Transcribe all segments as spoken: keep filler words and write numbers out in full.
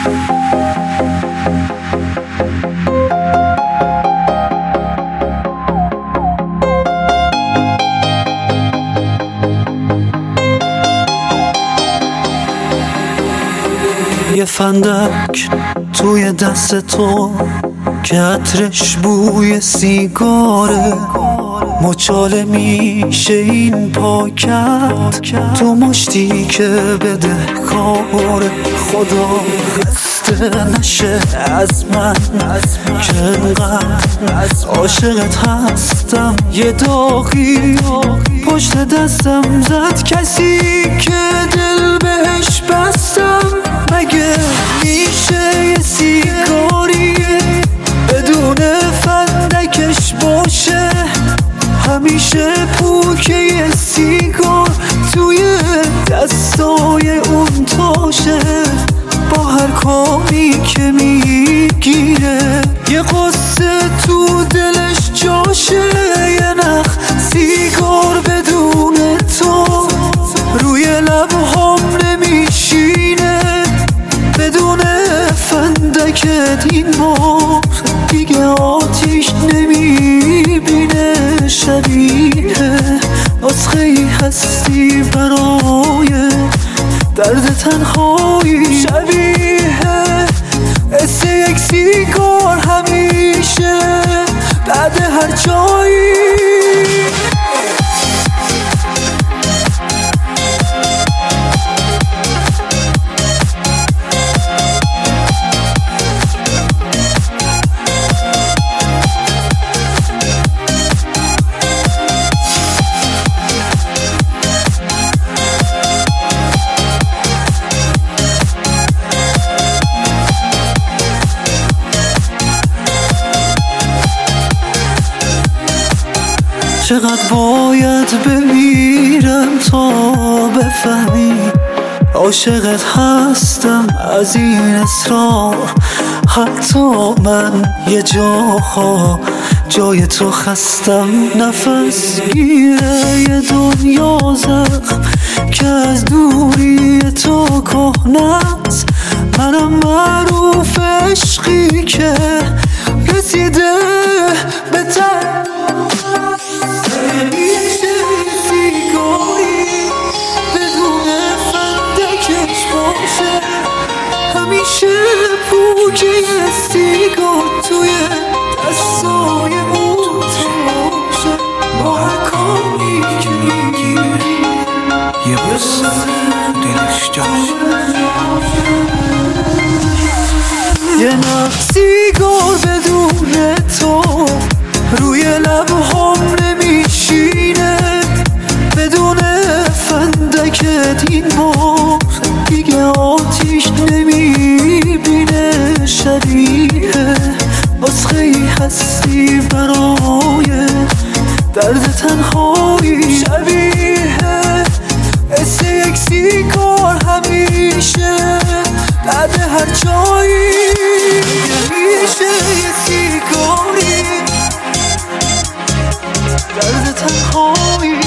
یه فندک توی دست تو که عطرش بوی سیگاره، مچاله میشه این پاکت تو مشتی که بده کاره. خدا خسته نشه از من که انقدر عاشقت هستم. یه داغی پشت دستم زد کسی که دل بهش بستم. مگه میشه یه سیگاری بدون فندکش باشه؟ همیشه پوکه یه سیگار توی دستای اون تاشه. با هر کاری که میگیره یه قصه تو دلش جاشه. یه نخ سیگار بدون تو روی لبهام نمیشینه. بدون فندکت این بار دیگه آتیش نمیبینه. شبیه نسخه ای هستی برای درد تنهایی. شبیه حس یک سیگار همیشه بعد هر جایی. چقدر باید بمیرم تا بفهمی عاشقت هستم از این اسرار. حتی من یه جاها جای تو خستم. نفس گیره یه دنیا زخم که از دوری تو کهنه‌ست. منم معروف عشقی که رسیده به ته. همیشه پوکی سیگار توی دستای اون تاشه. با هر کاری که میگیره یه قصه دلش جاشه. یه نخ سیگار بدون تو روی لبهام نمیشینه. بدون فندکت این بار دیگه آتیش نمیبینه. شبیه نسخه ای هستی برای درد تنهایی. شبیه حس یک سیگار همیشه بعد هر جایی. میشه یه سیگاری درد تنهایی.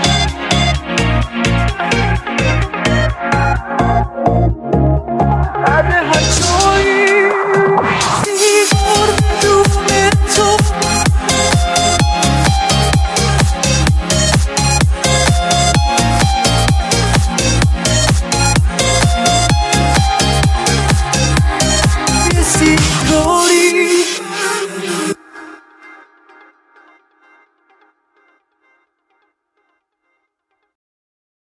بعد هر جایی سیگار بدون تو. یه سیگار